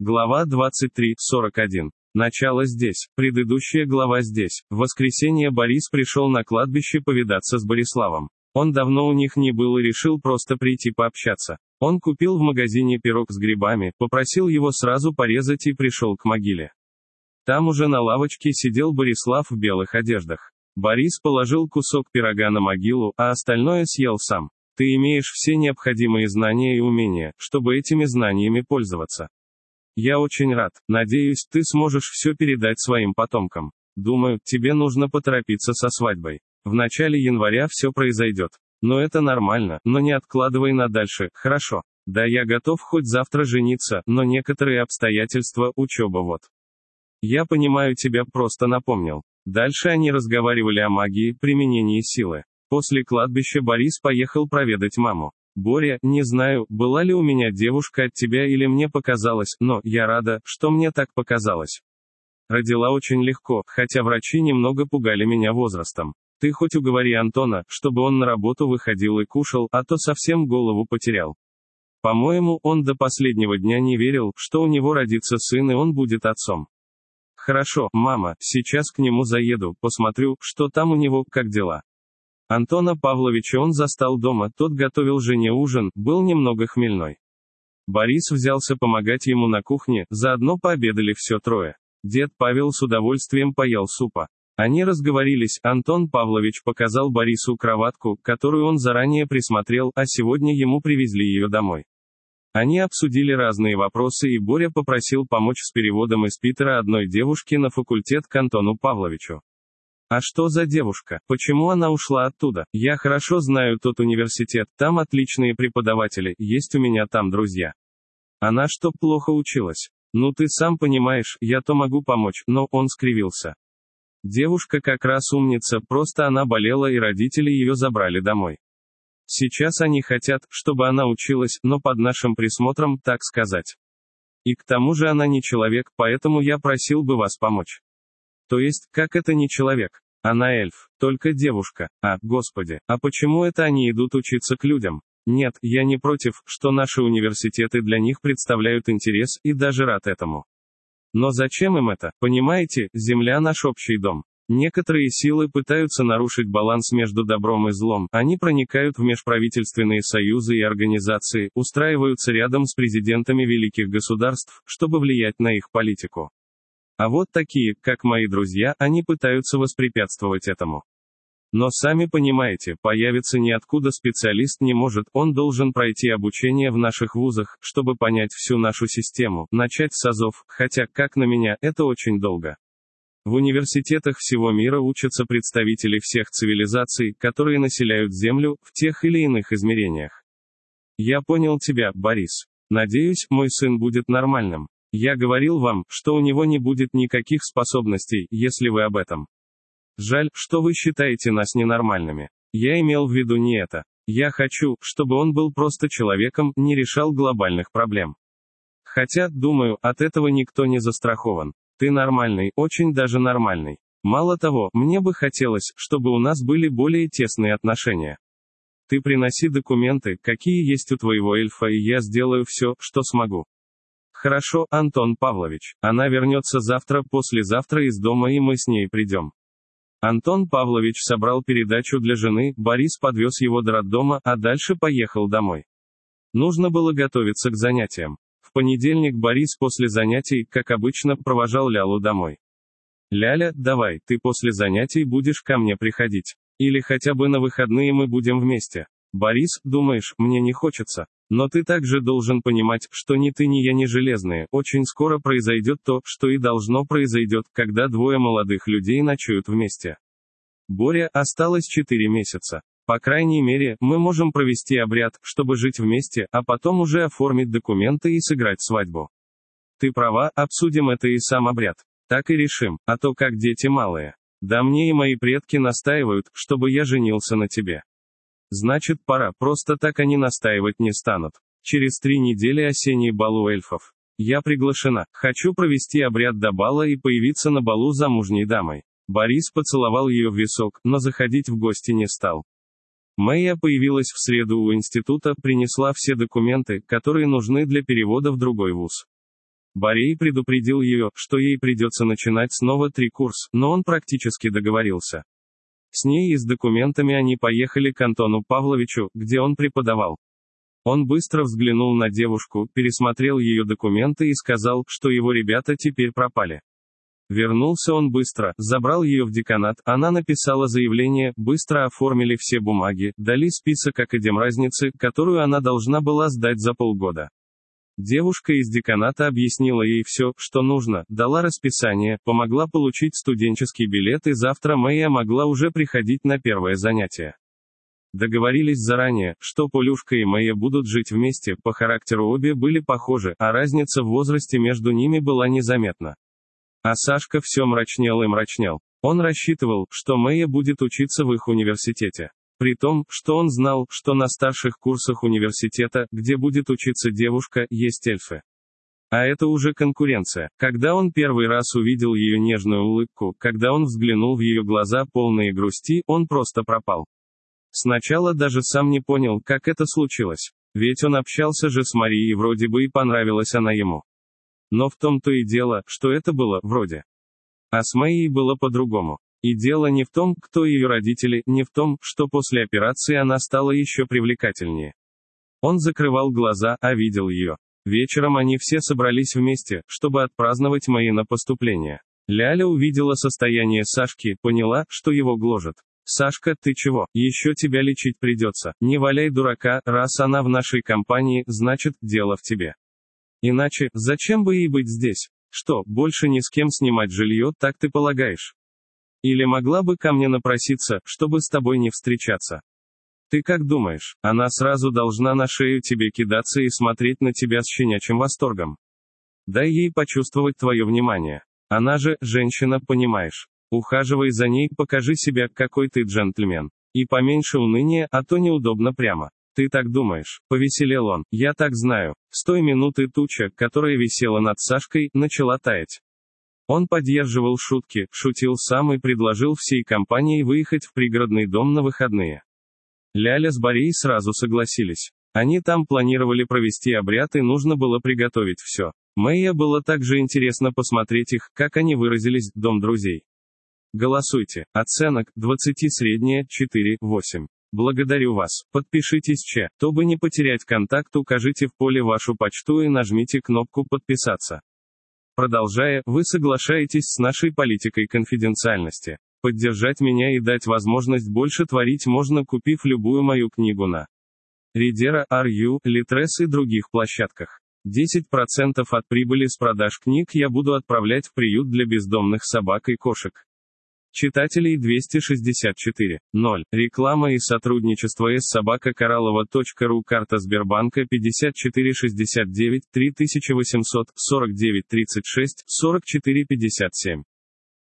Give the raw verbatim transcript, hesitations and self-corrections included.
Глава двадцать три, сорок один. Начало здесь, предыдущая глава здесь. В воскресенье Борис пришел на кладбище повидаться с Бориславом. Он давно у них не был и решил просто прийти пообщаться. Он купил в магазине пирог с грибами, попросил его сразу порезать и пришел к могиле. Там уже на лавочке сидел Борислав в белых одеждах. Борис положил кусок пирога на могилу, а остальное съел сам. Ты имеешь все необходимые знания и умения, чтобы этими знаниями пользоваться. Я очень рад. Надеюсь, ты сможешь все передать своим потомкам. Думаю, тебе нужно поторопиться со свадьбой. В начале января все произойдет. Но это нормально, но не откладывай на дальше, хорошо? Да, я готов хоть завтра жениться, но некоторые обстоятельства, учеба вот. Я понимаю, тебя просто напомнил. Дальше они разговаривали о магии, применении силы. После кладбища Борис поехал проведать маму. Боря, не знаю, была ли у меня девушка от тебя или мне показалось, но я рада, что мне так показалось. Родила очень легко, хотя врачи немного пугали меня возрастом. Ты хоть уговори Антона, чтобы он на работу выходил и кушал, а то совсем голову потерял. По-моему, он до последнего дня не верил, что у него родится сын и он будет отцом. Хорошо, мама, сейчас к нему заеду, посмотрю, что там у него, как дела. Антона Павловича он застал дома, тот готовил жене ужин, был немного хмельной. Борис взялся помогать ему на кухне, заодно пообедали все трое. Дед Павел с удовольствием поел супа. Они разговорились, Антон Павлович показал Борису кроватку, которую он заранее присмотрел, а сегодня ему привезли ее домой. Они обсудили разные вопросы, и Боря попросил помочь с переводом из Питера одной девушки на факультет к Антону Павловичу. А что за девушка? Почему она ушла оттуда? Я хорошо знаю тот университет, там отличные преподаватели, есть у меня там друзья. Она что, плохо училась? Ну ты сам понимаешь, я то могу помочь, но он скривился. Девушка как раз умница, просто она болела и родители ее забрали домой. Сейчас они хотят, чтобы она училась, но под нашим присмотром, так сказать. И к тому же она не человек, поэтому я просил бы вас помочь. То есть, как это не человек? Она эльф, только девушка. А, господи, а почему это они идут учиться к людям? Нет, я не против, что наши университеты для них представляют интерес, и даже рад этому. Но зачем им это? Понимаете, Земля наш общий дом. Некоторые силы пытаются нарушить баланс между добром и злом, они проникают в межправительственные союзы и организации, устраиваются рядом с президентами великих государств, чтобы влиять на их политику. А вот такие, как мои друзья, они пытаются воспрепятствовать этому. Но сами понимаете, появится ниоткуда специалист не может, он должен пройти обучение в наших вузах, чтобы понять всю нашу систему, начать с азов, хотя, как на меня, это очень долго. В университетах всего мира учатся представители всех цивилизаций, которые населяют Землю, в тех или иных измерениях. Я понял тебя, Борис. Надеюсь, мой сын будет нормальным. Я говорил вам, что у него не будет никаких способностей, если вы об этом. Жаль, что вы считаете нас ненормальными. Я имел в виду не это. Я хочу, чтобы он был просто человеком, не решал глобальных проблем. Хотя, думаю, от этого никто не застрахован. Ты нормальный, очень даже нормальный. Мало того, мне бы хотелось, чтобы у нас были более тесные отношения. Ты приноси документы, какие есть у твоего эльфа, и я сделаю все, что смогу. Хорошо, Антон Павлович. Она вернется завтра, послезавтра из дома, и мы с ней придем. Антон Павлович собрал передачу для жены, Борис подвез его до роддома, а дальше поехал домой. Нужно было готовиться к занятиям. В понедельник Борис после занятий, как обычно, провожал Лялу домой. Ляля, давай, ты после занятий будешь ко мне приходить. Или хотя бы на выходные мы будем вместе. Борис, думаешь, мне не хочется? Но ты также должен понимать, что ни ты, ни я не железные, очень скоро произойдет то, что и должно произойдет, когда двое молодых людей ночуют вместе. Боря, осталось четыре месяца. По крайней мере, мы можем провести обряд, чтобы жить вместе, а потом уже оформить документы и сыграть свадьбу. Ты права, обсудим это и сам обряд. Так и решим, а то как дети малые. Да мне и мои предки настаивают, чтобы я женился на тебе. Значит, пора, просто так они настаивать не станут. Через три недели осенний бал у эльфов. Я приглашена, хочу провести обряд до бала и появиться на балу замужней дамой. Борис поцеловал ее в висок, но заходить в гости не стал. Майя появилась в среду у института, принесла все документы, которые нужны для перевода в другой вуз. Борей предупредил ее, что ей придется начинать снова три курс, но он практически договорился. С ней и с документами они поехали к Антону Павловичу, где он преподавал. Он быстро взглянул на девушку, пересмотрел ее документы и сказал, что его ребята теперь пропали. Вернулся он быстро, забрал ее в деканат, она написала заявление, быстро оформили все бумаги, дали список академразницы, которую она должна была сдать за полгода. Девушка из деканата объяснила ей все, что нужно, дала расписание, помогла получить студенческий билет, и завтра Майя могла уже приходить на первое занятие. Договорились заранее, что Полюшка и Майя будут жить вместе, по характеру обе были похожи, а разница в возрасте между ними была незаметна. А Сашка все мрачнел и мрачнел. Он рассчитывал, что Майя будет учиться в их университете. При том, что он знал, что на старших курсах университета, где будет учиться девушка, есть эльфы. А это уже конкуренция. Когда он первый раз увидел ее нежную улыбку, когда он взглянул в ее глаза полные грусти, он просто пропал. Сначала даже сам не понял, как это случилось. Ведь он общался же с Марией, вроде бы и понравилась она ему. Но в том-то и дело, что это было вроде. А с Майей было по-другому. И дело не в том, кто ее родители, не в том, что после операции она стала еще привлекательнее. Он закрывал глаза, а видел ее. Вечером они все собрались вместе, чтобы отпраздновать Майино поступление. Ляля увидела состояние Сашки, поняла, что его гложет. «Сашка, ты чего? Еще тебя лечить придется. Не валяй дурака, раз она в нашей компании, значит, дело в тебе. Иначе, зачем бы ей быть здесь? Что, больше ни с кем снимать жилье, так ты полагаешь? Или могла бы ко мне напроситься, чтобы с тобой не встречаться? Ты как думаешь, она сразу должна на шею тебе кидаться и смотреть на тебя с щенячьим восторгом? Дай ей почувствовать твое внимание. Она же, женщина, понимаешь. Ухаживай за ней, покажи себя, какой ты джентльмен. И поменьше уныния, а то неудобно прямо. Ты так думаешь?» Повеселел он. «Я так знаю». С той минуты туча, которая висела над Сашкой, начала таять. Он поддерживал шутки, шутил сам и предложил всей компании выехать в пригородный дом на выходные. Ляля с Борей сразу согласились. Они там планировали провести обряд, и нужно было приготовить все. Майе было также интересно посмотреть их, как они выразились, дом друзей. Голосуйте. Оценок, двадцать средняя, четыре, восемь. Благодарю вас. Подпишитесь че, чтобы не потерять контакт, укажите в поле вашу почту и нажмите кнопку «Подписаться». Продолжая, вы соглашаетесь с нашей политикой конфиденциальности. Поддержать меня и дать возможность больше творить можно, купив любую мою книгу на Ридера, Арью, Литрес и других площадках. десять процентов от прибыли с продаж книг я буду отправлять в приют для бездомных собак и кошек. Читателей двести шестьдесят четыре. ноль. Реклама и сотрудничество с собака кораллова точка ру. Карта Сбербанка пятьдесят четыре шестьдесят девять три восемьсот сорок девять тридцать шесть сорок четыре пятьдесят семь.